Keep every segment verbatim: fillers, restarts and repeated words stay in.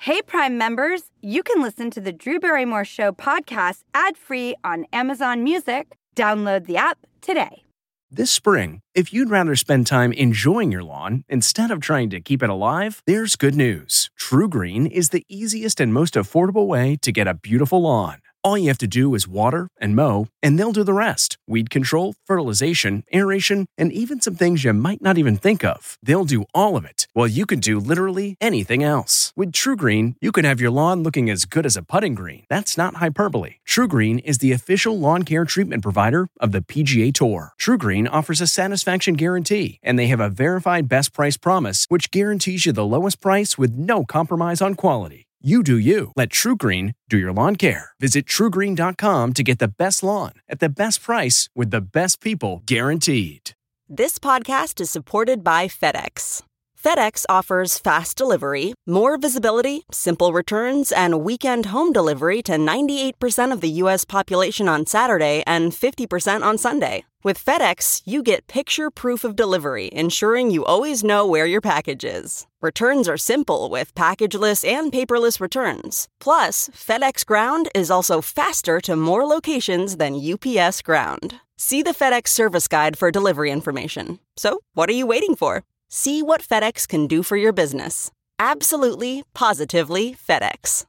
Hey, Prime members, you can listen to the Drew Barrymore Show podcast ad-free on Amazon Music. Download the app today. This spring, if you'd rather spend time enjoying your lawn instead of trying to keep it alive, there's good news. True Green is the easiest and most affordable way to get a beautiful lawn. All you have to do is water and mow, and they'll do the rest. Weed control, fertilization, aeration, and even some things you might not even think of. They'll do all of it, while you can do literally anything else. With True Green, you can have your lawn looking as good as a putting green. That's not hyperbole. True Green is the official lawn care treatment provider of the P G A Tour. True Green offers a satisfaction guarantee, and they have a verified best price promise, which guarantees you the lowest price with no compromise on quality. You do you. Let True Green do your lawn care. Visit true green dot com to get the best lawn at the best price with the best people guaranteed. This podcast is supported by FedEx. FedEx offers fast delivery, more visibility, simple returns, and weekend home delivery to ninety-eight percent of the U S population on Saturday and fifty percent on Sunday. With FedEx, you get picture proof of delivery, ensuring you always know where your package is. Returns are simple with packageless and paperless returns. Plus, FedEx Ground is also faster to more locations than U P S Ground. See the FedEx service guide for delivery information. So, what are you waiting for? See what FedEx can do for your business. Absolutely, positively FedEx.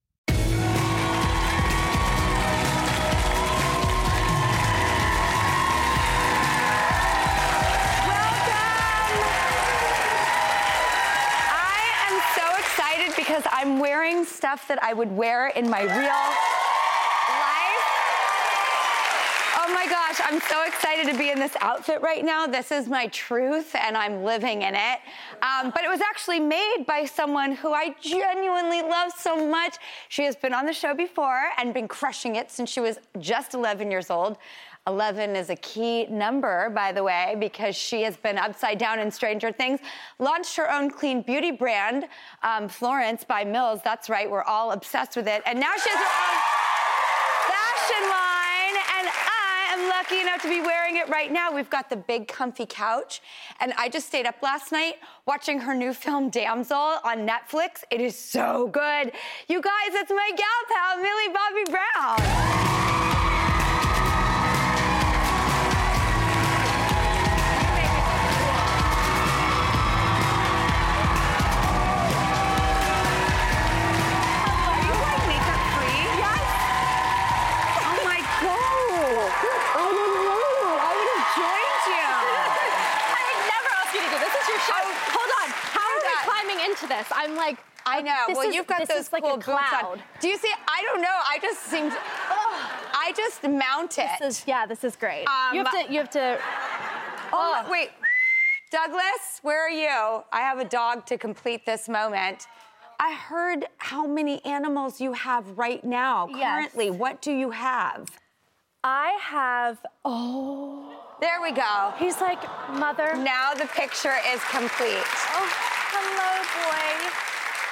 Because I'm wearing stuff that I would wear in my real life. Oh my gosh, I'm so excited to be in this outfit right now. This is my truth, and I'm living in it. Um, but it was actually made by someone who I genuinely love so much. She has been on the show before and been crushing it since she was just eleven years old. eleven is a key number, by the way, because she has been upside down in Stranger Things, launched her own clean beauty brand, um, Florence by Mills. That's right, we're all obsessed with it. And now she has her own fashion line, and I am lucky enough to be wearing it right now. We've got the big comfy couch, and I just stayed up last night watching her new film, Damsel, on Netflix. It is so good. You guys, it's my gal pal, Millie Bobby Brown. Into this, I'm like, I know. Well, is, you've got those like cool boots on. Do you see? I don't know. I just seemed. Oh, I just mount it. This is, yeah, this is great. Um, you have to. You have to. Oh, wait, Douglas, where are you? I have a dog to complete this moment. I heard how many animals you have right now. Currently, yes. What do you have? I have. Oh. There we go. He's like, mother. Now the picture is complete. Oh. Hello, boy.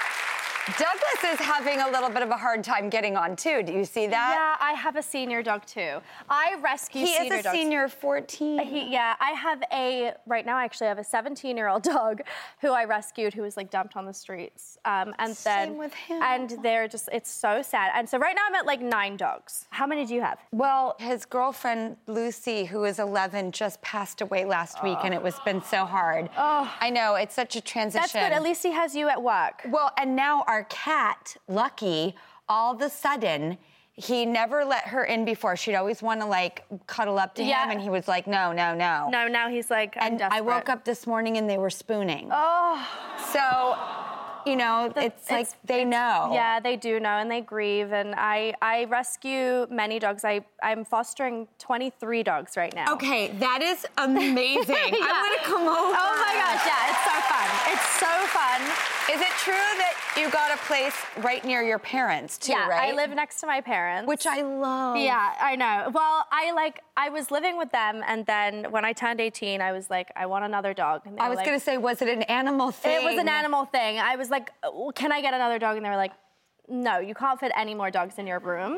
Douglas is having a little bit of a hard time getting on, too. Do you see that? Yeah, I have a senior dog, too. I rescue he senior dogs. He is a dogs. senior fourteen. He, yeah, I have a, right now I actually have a seventeen-year-old dog who I rescued who was, like, dumped on the streets. Um, and Same then, with him. And they're just, it's so sad. And so right now I'm at, like, nine dogs. How many do you have? Well, his girlfriend, Lucy, who is eleven, just passed away last oh. week, and it was been so hard. Oh. I know, it's such a transition. That's good. At least he has you at work. Well, and now our cat, Lucky, all of a sudden, he never let her in before. She'd always want to, like, cuddle up to yeah. him, and he was like, no, no, no. No, now he's like, I'm and desperate. I woke up this morning, and they were spooning. Oh. So, you know, the, it's, it's like they know. Yeah, they do know, and they grieve. And I, I rescue many dogs. I, I'm fostering twenty-three dogs right now. Okay, that is amazing. yeah. I'm going to come over. Oh, my gosh, yeah, it's so fun. It's so fun. Is it true that you got a place right near your parents, too, yeah, right? I live next to my parents. Which I love. Yeah, I know. Well, I, like, I was living with them, and then when I turned eighteen, I was like, I want another dog. And I was like, going to say, was it an animal thing? It was an animal thing. I was like, can I get another dog? And they were like, no, you can't fit any more dogs in your room.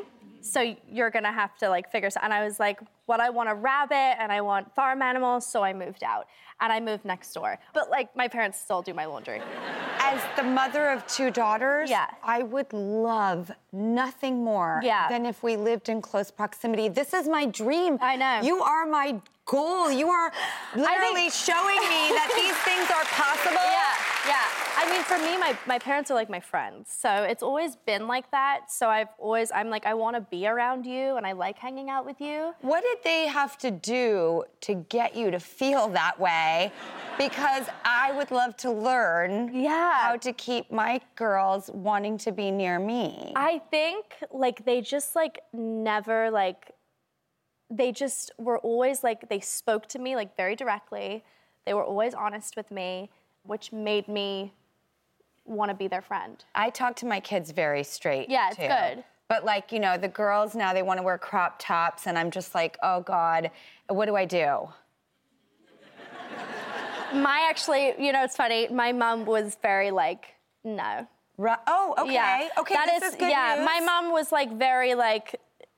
so you're gonna have to like figure something. And I was like, what, I want a rabbit and I want farm animals, so I moved out. And I moved next door. But like, my parents still do my laundry. As the mother of two daughters, yeah. I would love nothing more yeah. than if we lived in close proximity. This is my dream. I know. You are my goal. You are literally think... showing me that these things are possible. Yeah, yeah. I mean, for me, my, my parents are like my friends. So it's always been like that. So I've always, I'm like, I want to be around you and I like hanging out with you. What did they have to do to get you to feel that way? Because I would love to learn yeah. how to keep my girls wanting to be near me. I think like they just like never like, they just were always like, they spoke to me like very directly. They were always honest with me, which made me want to be their friend. I talk to my kids very straight, Yeah, it's too. good. But like, you know, the girls now, they want to wear crop tops, and I'm just like, oh God, what do I do? My actually, you know, it's funny, my mom was very like, no. Right. Oh, okay. Yeah. Okay, that this is, is good yeah, news. my mom was like very like,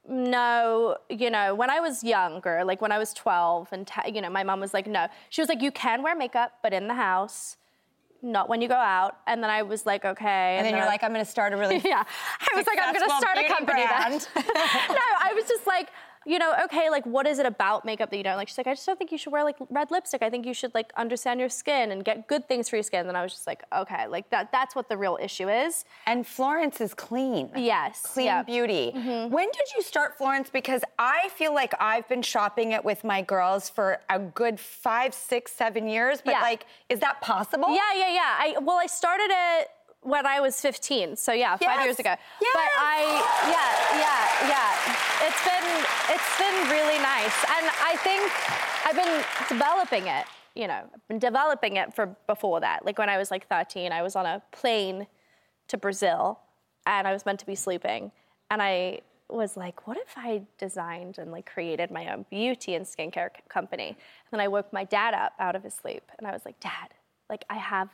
no, you know, when I was younger, like when I was twelve and, t- you know, my mom was like, no. She was like, you can wear makeup, but in the house, not when you go out. And then I was like, okay. And, and then, then you're I, like, I'm going to start a really yeah. I was like, I'm going to start a company then. No, I was just like, you know, okay, like, what is it about makeup that you don't like? She's like, I just don't think you should wear, like, red lipstick. I think you should, like, understand your skin and get good things for your skin. And then I was just like, okay, like, that that's what the real issue is. And Florence is clean. Yes. Clean yeah. beauty. Mm-hmm. When did you start Florence? Because I feel like I've been shopping it with my girls for a good five, six, seven years. But, yeah. like, is that possible? Yeah, yeah, yeah. I Well, I started it when I was fifteen, so yeah, yes. five years ago. Yes. But I, yeah, yeah, yeah. It's been, it's been really nice. And I think I've been developing it, you know, I've been developing it for before that. Like when I was like thirteen, I was on a plane to Brazil and I was meant to be sleeping. And I was like, what if I designed and like created my own beauty and skincare c- company? And then I woke my dad up out of his sleep and I was like, Dad, like I have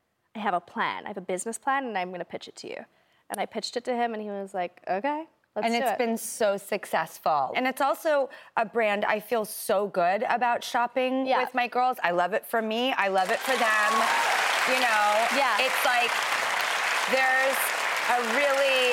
I have a plan. I have a business plan, and I'm going to pitch it to you. And I pitched it to him, and he was like, okay, let's and do it. And it's been so successful. And it's also a brand I feel so good about shopping yeah. with my girls. I love it for me. I love it for them. You know, yeah. it's like there's a really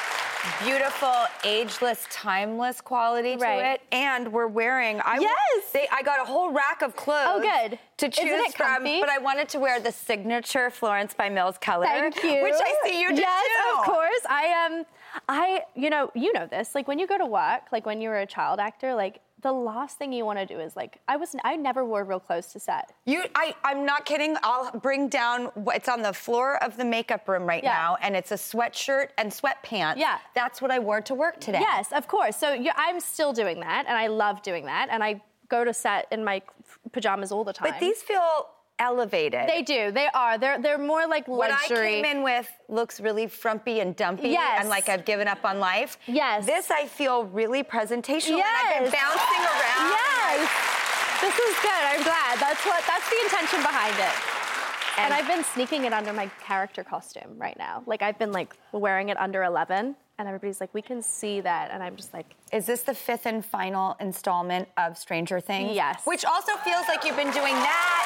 beautiful, ageless, timeless quality to right. it. And we're wearing, I, yes. they, I got a whole rack of clothes oh, good. to choose Isn't it from. comfy? But I wanted to wear the signature Florence by Mills color. Thank you. Which I see you do yes, too. of course. I am, um, I, you know, you know this, like when you go to work, like when you were a child actor, like the last thing you want to do is like, I was, I never wore real clothes to set. You, I, I'm not kidding. I'll bring down, it's on the floor of the makeup room right yeah. now, and it's a sweatshirt and sweatpants. Yeah. That's what I wore to work today. Yes, of course. So you, I'm still doing that, and I love doing that, and I go to set in my pajamas all the time. But these feel elevated. They do. They are. They're they're more like luxury. What I came in with looks really frumpy and dumpy, yes. and like I've given up on life. Yes. This I feel really presentational, yes. and I've been bouncing around. Yes. This is good. I'm glad. That's what. That's the intention behind it. And, and I've been sneaking it under my character costume right now. Like I've been like wearing it under eleven, and everybody's like, we can see that, and I'm just like. Is this the fifth and final installment of Stranger Things? Yes. Which also feels like you've been doing that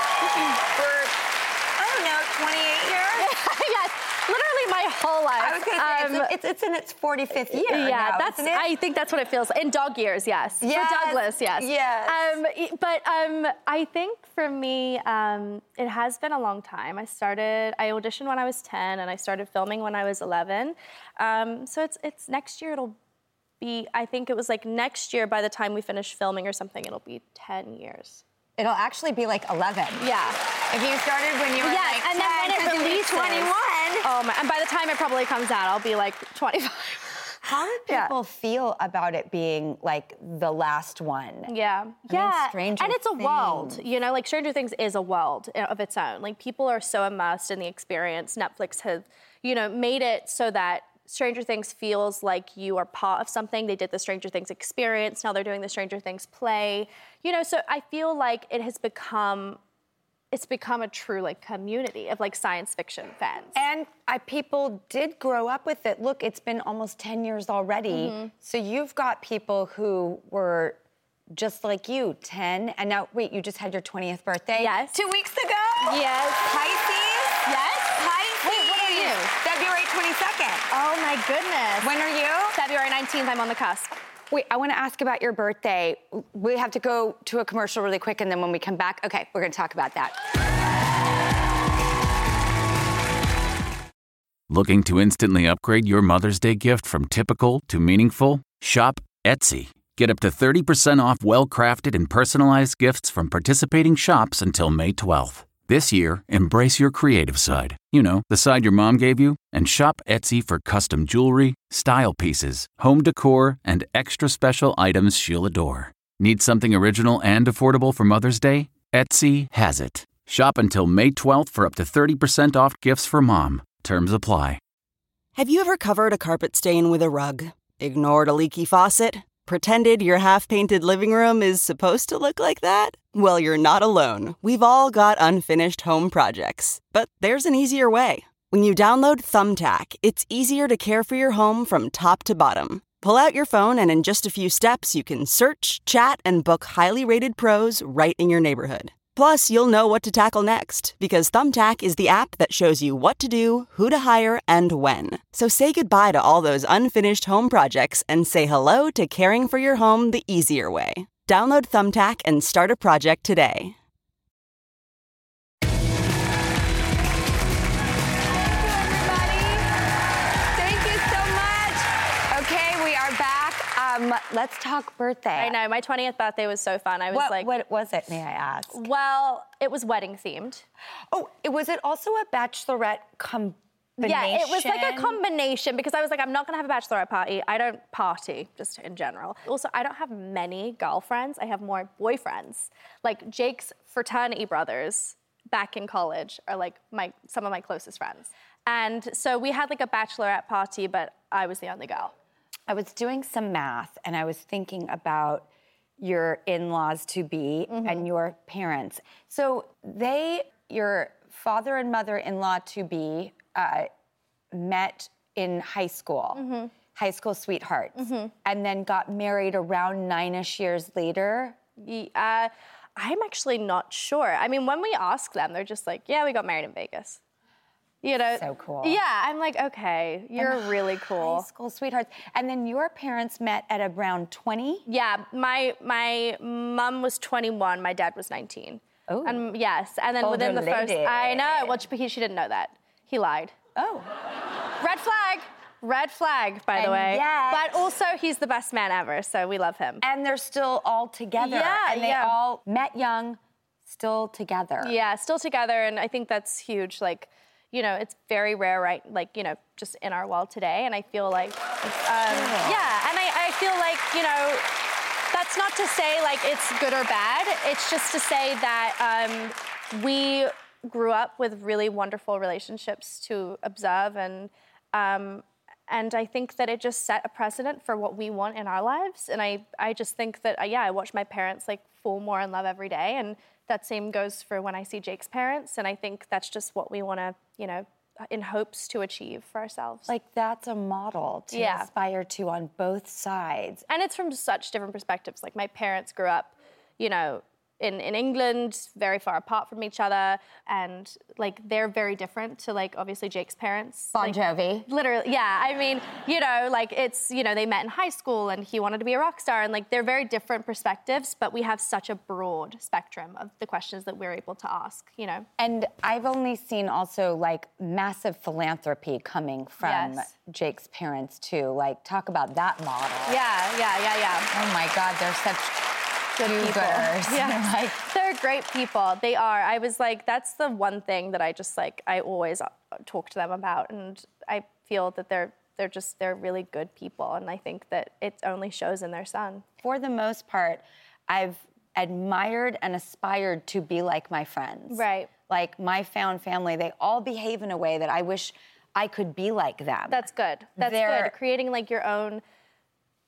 for, I don't know, twenty-eight years? Yes, literally my whole life. I was going to say, um, it's, it's, it's in its forty-fifth year Yeah, now, that's. isn't it? I think that's what it feels like. In dog years, yes. Yes. For Douglas, yes. Yes. Um, but um, I think for me, um, it has been a long time. I started, I auditioned when I was ten, and I started filming when I was eleven. Um, so it's it's next year. It'll be. I think it was like next year. By the time we finish filming or something, it'll be ten years. It'll actually be like eleven. Yeah. If you started when you were yes, like and then when it releases, twenty-one. Oh my! And by the time it probably comes out, I'll be like twenty-five. How do people yeah. feel about it being like the last one? Yeah, I yeah, mean, Stranger and it's a Things. world, you know, like Stranger Things is a world of its own. Like people are so immersed in the experience. Netflix has, you know, made it so that Stranger Things feels like you are part of something. They did the Stranger Things experience. Now they're doing the Stranger Things play. You know, so I feel like it has become, it's become a true like community of like science fiction fans. And I, people did grow up with it. Look, it's been almost ten years already. Mm-hmm. So you've got people who were just like you, ten, and now, wait, you just had your twentieth birthday? Yes. Two weeks ago? Yes. Pisces? Yes. Pisces. Wait, what are you? February twenty-second. Oh my goodness. When are you? February nineteenth, I'm on the cusp. Wait, I want to ask about your birthday. We have to go to a commercial really quick, and then when we come back, okay, we're going to talk about that. Looking to instantly upgrade your Mother's Day gift from typical to meaningful? Shop Etsy. Get up to thirty percent off well-crafted and personalized gifts from participating shops until May twelfth. This year, embrace your creative side. You know, the side your mom gave you. And shop Etsy for custom jewelry, style pieces, home decor, and extra special items she'll adore. Need something original and affordable for Mother's Day? Etsy has it. Shop until May twelfth for up to thirty percent off gifts for mom. Terms apply. Have you ever covered a carpet stain with a rug? Ignored a leaky faucet? Pretended your half-painted living room is supposed to look like that? Well, you're not alone. We've all got unfinished home projects. But there's an easier way. When you download Thumbtack, it's easier to care for your home from top to bottom. Pull out your phone and in just a few steps, you can search, chat, and book highly rated pros right in your neighborhood. Plus, you'll know what to tackle next, because Thumbtack is the app that shows you what to do, who to hire, and when. So say goodbye to all those unfinished home projects and say hello to caring for your home the easier way. Download Thumbtack and start a project today. Um, let's talk birthday. I know, my twentieth birthday was so fun. I was what, like... What was it, may I ask? Well, it was wedding themed. Oh, it, was it also a bachelorette combination? Yeah, it was like a combination because I was like, I'm not gonna have a bachelorette party. I don't party, just in general. Also, I don't have many girlfriends. I have more boyfriends. Like Jake's fraternity brothers back in college are like my some of my closest friends. And so we had like a bachelorette party, but I was the only girl. I was doing some math and I was thinking about your in-laws to be mm-hmm. and your parents. So they, your father and mother-in-law to be, uh, met in high school, mm-hmm. high school sweethearts, mm-hmm. and then got married around nine-ish years later. Uh, I'm actually not sure. I mean, when we ask them, they're just like, yeah, we got married in Vegas. You know, so cool. Yeah, I'm like, okay, you're and really cool. High school sweethearts. And then your parents met at around twenty? Yeah, my my mom was twenty-one, my dad was nineteen. Oh. And yes, and then Older within the lady. first, I know. Well, he, she didn't know that. He lied. Oh. Red flag. Red flag, by and the way. Yet, but also, he's the best man ever, so we love him. And they're still all together. Yeah, and they yeah. all met young, still together. Yeah, still together, and I think that's huge. Like, you know, it's very rare, right? Like, you know, just in our world today. And I feel like, um, yeah, and I, I feel like, you know, that's not to say like it's good or bad. It's just to say that um, we grew up with really wonderful relationships to observe, and um, and I think that it just set a precedent for what we want in our lives. And I, I just think that, uh, yeah, I watch my parents like fall more in love every day, and that same goes for when I see Jake's parents, and I think that's just what we want to, you know, in hopes to achieve for ourselves. Like, that's a model to yeah. aspire to on both sides. And it's from such different perspectives. Like, my parents grew up, you know, in, in England, very far apart from each other, and like they're very different to like obviously Jake's parents. Bon like, Jovi. Literally, yeah. I mean, you know, like it's, you know, they met in high school and he wanted to be a rock star, and like they're very different perspectives, but we have such a broad spectrum of the questions that we're able to ask, you know. And I've only seen also like massive philanthropy coming from yes. Jake's parents too. Like, talk about that model. Yeah, yeah, yeah, yeah. Oh my God, they're such good people. Yeah. Like, they're great people. They are. I was like, that's the one thing that I just like, I always talk to them about. And I feel that they're they're just, they're really good people. And I think that it only shows in their son. For the most part, I've admired and aspired to be like my friends. Right. Like my found family, they all behave in a way that I wish I could be like them. That's good. That's they're, good. Creating like your own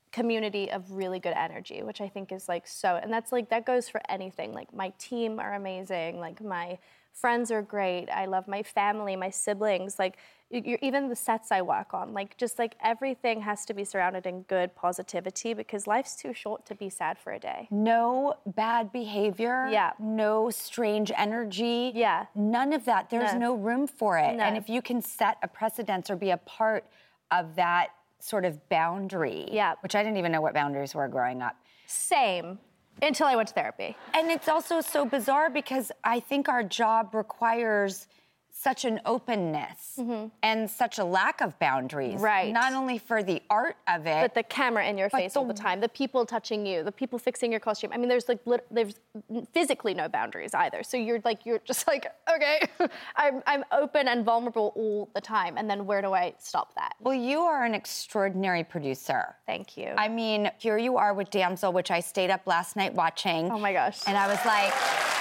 community of really good energy, which I think is like so, and that's like, that goes for anything. Like my team are amazing, like my friends are great, I love my family, my siblings, like you're, even the sets I work on, like just like everything has to be surrounded in good positivity because life's too short to be sad for a day. No bad behavior. Yeah. No strange energy. Yeah. None of that. There's no, No. room for it. No. And if you can set a precedence or be a part of that sort of boundary, Yeah. which I didn't even know what boundaries were growing up. Same, until I went to therapy. And it's also so bizarre because I think our job requires such an openness Mm-hmm. and such a lack of boundaries. Right. Not only for the art of it. But the camera in your But face the- all the time, the people touching you, the people fixing your costume. I mean, there's like lit- there's physically no boundaries either. So you're like you're just like, okay, I'm I'm open and vulnerable all the time. And then where do I stop that? Well, you are an extraordinary producer. Thank you. I mean, here you are with Damsel, which I stayed up last night watching. Oh my gosh. And I was like,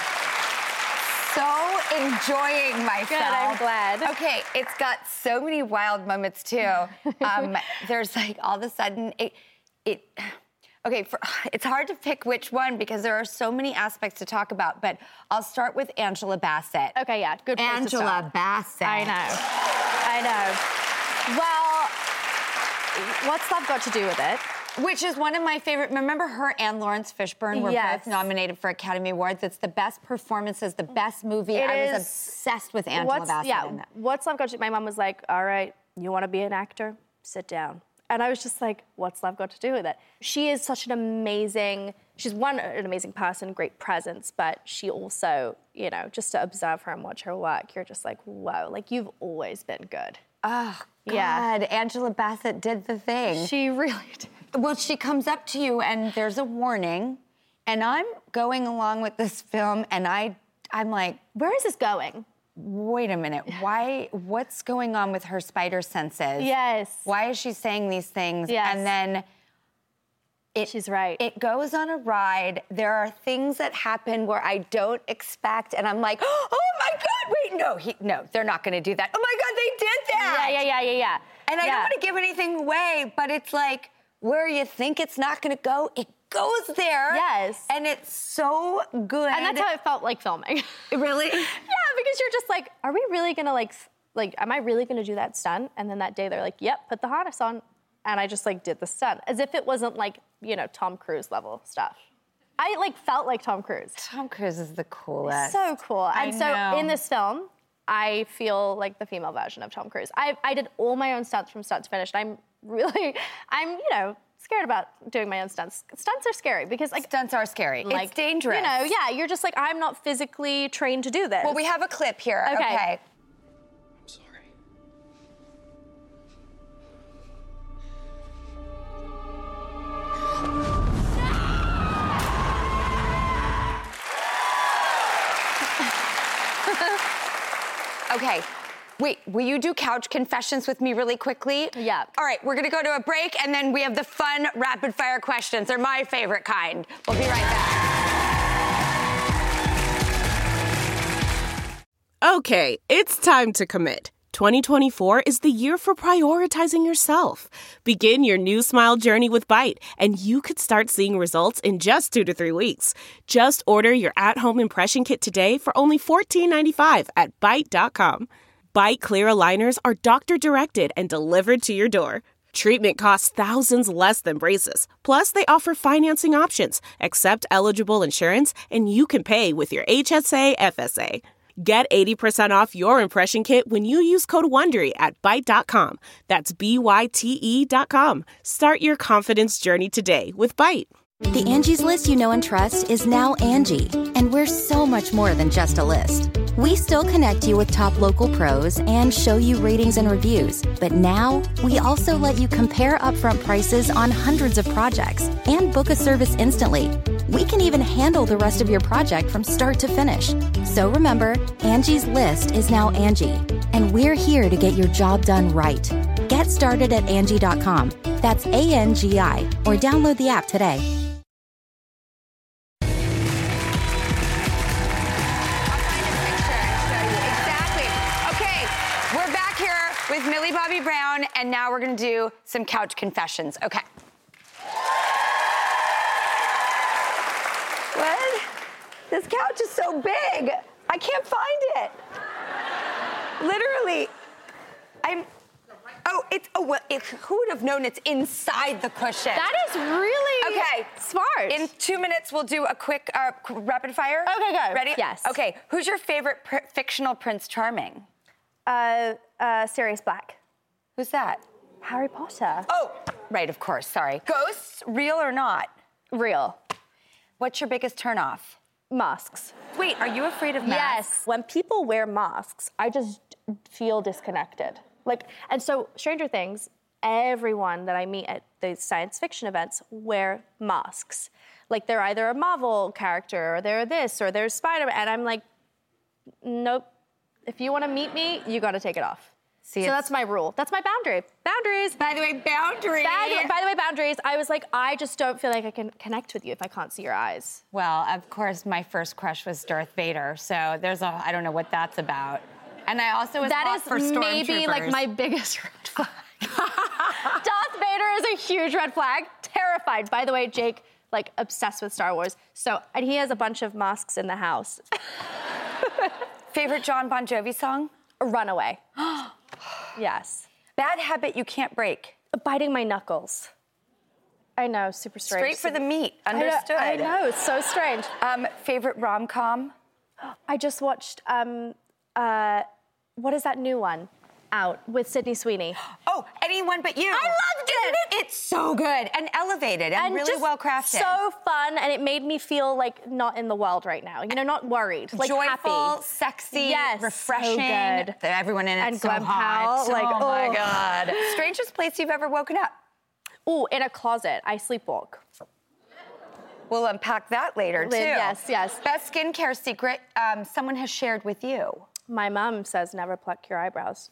so enjoying myself. Good, I'm glad. Okay, it's got so many wild moments too. Um, there's like all of a sudden it, it. Okay, for, it's hard to pick which one because there are so many aspects to talk about. But I'll start with Angela Bassett. Okay, yeah, good place to Angela start. Bassett. I know. I know. Well, what's love got to do with it? Which is one of my favorite. Remember her and Lawrence Fishburne were Yes. both nominated for Academy Awards. It's the best performances, the best movie. It I was is- obsessed with Angela What's, Bassett yeah, in that. what's love got to do? My mom was like, all right, you want to be an actor? Sit down. And I was just like, what's love got to do with it? She is such an amazing, she's one, an amazing person, great presence, but she also, you know, just to observe her and watch her work, you're just like, whoa, like you've always been good. Oh, God. Yeah. Angela Bassett did the thing. She really did. Well, she comes up to you and there's a warning, and I'm going along with this film, and I, I'm like, Where is this going? wait a minute, why, what's going on with her spider senses? Yes. Why is she saying these things? Yes. And then it, She's right. It goes on a ride. There are things that happen where I don't expect, and I'm like, oh my God, wait, no, he, no, they're not gonna do that. Oh my God, they did that. Yeah, yeah, yeah, yeah, yeah. And I yeah. don't want to give anything away, but it's like where you think it's not going to go, it goes there. Yes. And it's so good. And that's how it felt like filming. Really? Yeah, because you're just like, are we really gonna like, f- like, am I really gonna do that stunt? And then that day they're like, yep, put the harness on. And I just like did the stunt as if it wasn't like, you know, Tom Cruise level stuff. I like felt like Tom Cruise. Tom Cruise is the coolest. So cool. I And so know. in this film, I feel like the female version of Tom Cruise. I, I did all my own stunts from start to finish. And I'm really, I'm, you know, scared about doing my own stunts. Stunts are scary because like, Stunts are scary. like it's dangerous. You know, yeah, you're just like, I'm not physically trained to do this. Well, we have a clip here. Okay. Okay. I'm sorry. Okay. Wait, will you do couch confessions with me really quickly? Yeah. All right, we're gonna go to a break, and then we have the fun rapid fire questions. They're my favorite kind. We'll be right back. Okay, it's time to commit. twenty twenty-four is the year for prioritizing yourself. Begin your new smile journey with Byte, and you could start seeing results in just two to three weeks. Just order your at-home impression kit today for only fourteen ninety-five at byte dot com. Byte clear aligners are doctor-directed and delivered to your door. Treatment costs thousands less than braces. Plus, they offer financing options, accept eligible insurance, and you can pay with your H S A F S A. Get eighty percent off your impression kit when you use code WONDERY at byte dot com. That's B Y T E dot com. Start your confidence journey today with Byte. The Angie's List you know and trust is now Angie, and we're so much more than just a list. We still connect you with top local pros and show you ratings and reviews, but now we also let you compare upfront prices on hundreds of projects and book a service instantly. We can even handle the rest of your project from start to finish. So remember, Angie's List is now Angie, and we're here to get your job done right. Get started at Angie dot com. That's A N G I, or download the app today. Exactly. Okay, we're back here with Millie Bobby Brown, and now we're gonna do some couch confessions. Okay. This couch is so big. I can't find it. Literally. I'm, oh, it's, oh, well, it, who would have known it's inside the cushion? That is really okay. smart. In two minutes, we'll do a quick uh, rapid fire. Okay, go. Ready? Yes. Okay, who's your favorite pr- fictional Prince Charming? Uh, uh, Sirius Black. Who's that? Harry Potter. Oh, right, of course, sorry. Ghosts, real or not? Real. What's your biggest turnoff? Masks. Wait, are you afraid of masks? Yes. When people wear masks, I just feel disconnected. Like, and so Stranger Things, everyone that I meet at these science fiction events wear masks. Like they're either a Marvel character or they're this or they're Spider-Man. And I'm like, nope. If you want to meet me, you got to take it off. See, so that's my rule. That's my boundary. Boundaries. By the way, boundaries. By, by the way, boundaries. I was like, I just don't feel like I can connect with you if I can't see your eyes. Well, of course, my first crush was Darth Vader. So there's a, I don't know what that's about. And I also was that hot is for stormtroopers. maybe like my biggest red flag. Darth Vader is a huge red flag. Terrified. By the way, Jake, like obsessed with Star Wars. So, and he has a bunch of masks in the house. Favorite John Bon Jovi song? Runaway. Yes. Bad habit you can't break? Biting my knuckles. I know, super strange. Straight for the meat, understood. I know, I know it's so strange. Um, favorite rom-com? I just watched, um, uh, what is that new one out with Sydney Sweeney? Oh, Anyone But You. I loved it. Isn't it? It's so good and elevated and, and really well crafted. So fun, and it made me feel like not in the world right now. You know, not worried, like joyful, happy, sexy, yes, refreshing. So good. Everyone in it's and so Glen hot. Powell, like, oh, oh my God. Strangest place you've ever woken up? Ooh, in a closet. I sleepwalk. We'll unpack that later too. Yes, yes. Best skincare secret um, someone has shared with you? My mom says never pluck your eyebrows.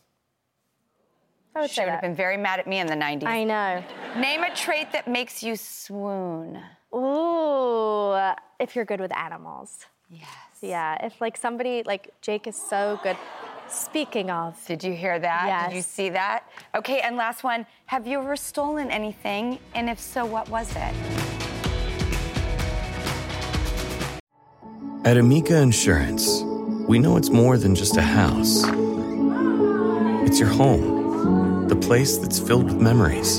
I would she say would that. have been very mad at me in the nineties. I know. Name a trait that makes you swoon. Ooh, if you're good with animals. Yes. Yeah, if like somebody, like Jake is so good. Speaking of. Did you hear that? Yes. Did you see that? Okay, and last one. Have you ever stolen anything? And if so, what was it? At Amica Insurance, we know it's more than just a house. It's your home, the place that's filled with memories.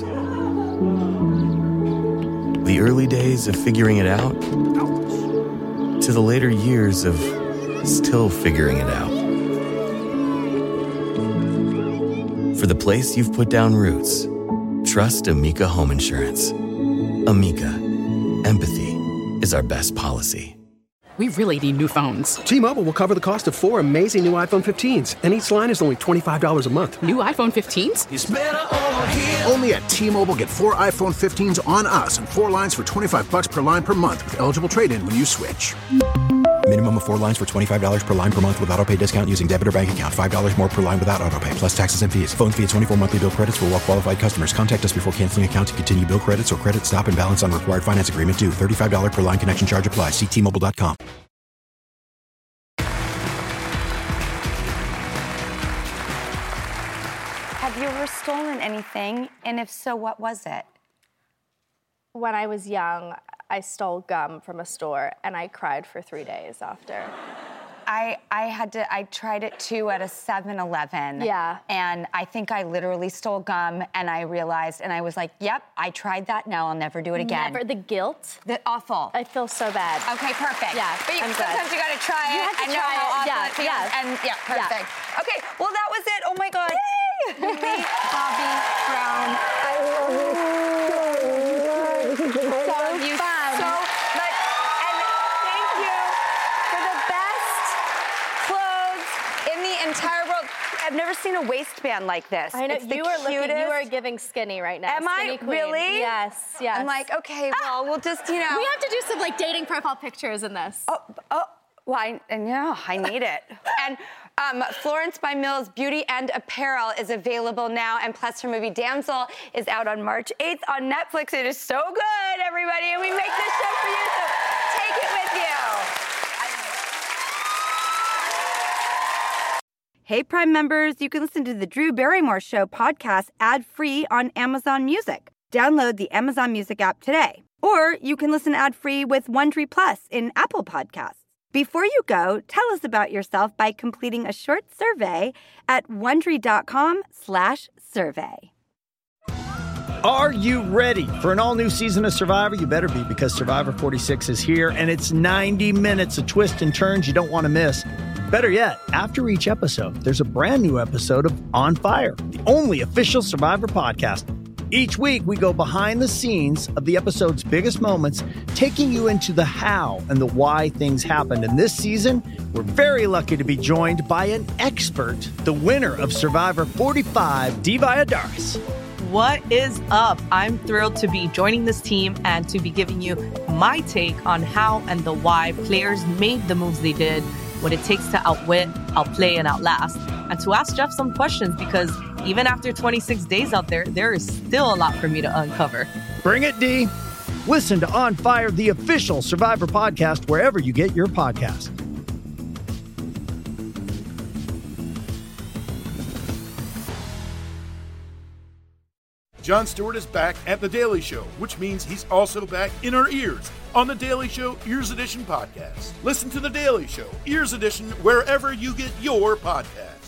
The early days of figuring it out, to the later years of still figuring it out. For the place you've put down roots, trust Amica Home Insurance. Amica, empathy is our best policy. We really need new phones. T-Mobile will cover the cost of four amazing new iPhone fifteens, and each line is only twenty-five dollars a month. New iPhone fifteens? It's better over here. Only at T-Mobile, get four iPhone fifteens on us and four lines for twenty-five dollars per line per month with eligible trade-in when you switch. Minimum of four lines for twenty-five dollars per line per month with autopay discount using debit or bank account. five dollars more per line without autopay, plus taxes and fees. Phone fee at twenty-four monthly bill credits for well-qualified customers. Contact us before canceling account to continue bill credits or credit stop and balance on required finance agreement due. thirty-five dollars per line connection charge applies. See T Mobile dot com. Have you ever stolen anything? And if so, what was it? When I was young, I stole gum from a store, and I cried for three days after. I I had to, I tried it too at a seven eleven. Yeah. And I think I literally stole gum, and I realized, and I was like, yep, I tried that, now I'll never do it again. Never, the guilt. The awful. I feel so bad. Okay, perfect. Yeah, But you, I'm sometimes good. you gotta try You it have to and know try how it. awful Yeah, it feels. yeah. And yeah, perfect. Yeah. Okay, well that was it. Oh my God. Yay! Millie Bobby Brown. I love you so much. I love you so much. And thank you for the best clothes in the entire world. I've never seen a waistband like this. I know, it's the you are looking, cutest. you are giving skinny right now. Am skinny I queen. really? Yes, yes. I'm like, okay, well, we'll just, you know. We have to do some like dating profile pictures in this. Oh, oh, well, I, and yeah, I need it. And um, Florence by Mills Beauty and Apparel is available now, and plus her movie Damsel is out on March eighth on Netflix. It is so good, everybody, and we make this show for you, so take it with you. Hey, Prime members, you can listen to the Drew Barrymore Show podcast ad-free on Amazon Music. Download the Amazon Music app today. Or you can listen ad-free with Wondery Plus in Apple Podcasts. Before you go, tell us about yourself by completing a short survey at Wondery.com slash survey. Are you ready for an all-new season of Survivor? You better be, because Survivor forty-six is here, and it's ninety minutes of twists and turns you don't want to miss. Better yet, after each episode, there's a brand new episode of On Fire, the only official Survivor podcast. Each week, we go behind the scenes of the episode's biggest moments, taking you into the how and the why things happened. And this season, we're very lucky to be joined by an expert, the winner of Survivor forty-five, Dee Valladares. What is up? I'm thrilled to be joining this team and to be giving you my take on how and the why players made the moves they did, what it takes to outwit, outplay, and outlast, and to ask Jeff some questions, because even after twenty-six days out there, there is still a lot for me to uncover. Bring it, Dee. Listen to On Fire, the official Survivor podcast, wherever you get your podcasts. Jon Stewart is back at The Daily Show, which means he's also back in our ears on The Daily Show Ears Edition podcast. Listen to The Daily Show Ears Edition wherever you get your podcasts.